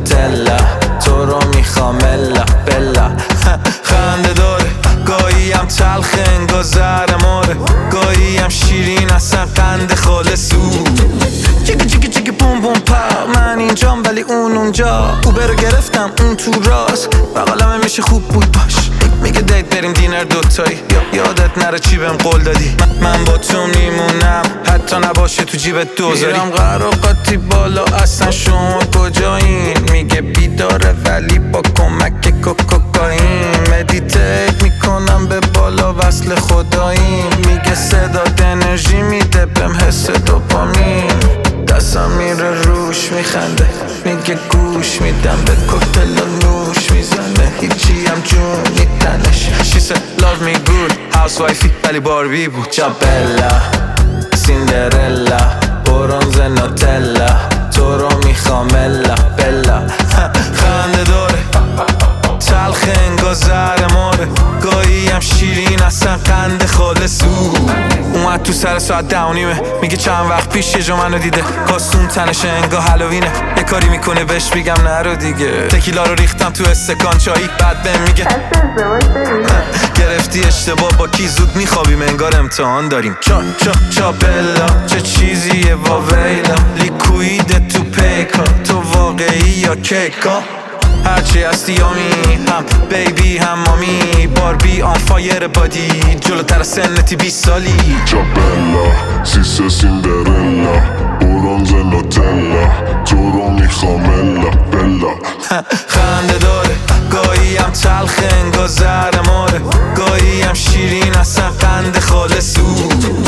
نوتلا، تو رو میخوام الا بلا. خنده داره گاهی هم تلخه انگار زهر ماره، گاهی هم شیرین اصلا قند خالصو. جیگی جیگی جیگی بوم بوم پا، من اینجام ولی اون اونجا. اوبر رو گرفتم اون تو راست، بغلمه میشه خوب بود باش. میگه دیت بریم دینر دوتایی، یادت نره چی بهم قول دادی. من با تو میمونم حتی نباشه تو جیبت دوزاری. میرم قراقاتی بالا اصلا شما کجایین، میگه بیداره ولی با کمک کوکائین. مدیتیت میکنم به بالا وصل خداییم، میگه صدات انرژی میده بهم حس دوپامین. دستم میره روش میخنده، میگه گوش میدم به کوکتل و نوش میزنه، هیچی هم جون نیتنش. She said love me good housewifey ولی باربی بود. جابلا سیندرلا برونز نوتلا، تو رو میخوام الا بلا. خنده داره تلخ انگار زهر ماره، گاهی هم شیرین اصلا قند خالصو. اومد تو سر ساعت 10:30، میگه چند وقت پیش یه جا منو دیده، کاستوم تنشه انگار هالوینه. یه کاری میکنه بهش بگم نرو دیگه، تکیلا رو ریختم تو استکان چایی، بعد بهم میگه گرفتی اشتباه با کی، زود میخوابیم انگار امتحان داریم. چا بلا چه چیزیه واویلا، لیکوید تو پیکا، تو واقعی یا کیکا. هرچی هستی یامی هم بیبی هم مامی، باربی آن فایر بادی جلوتر سنتی 20 سالی. جابلا سیسه سیندرلا برونز نوتلا، تو رو میخوام الا بلا. خنده داره گاهی هم تلخ انگار زهر ماره، گاهی هم شیرین اصلا قند خالصو.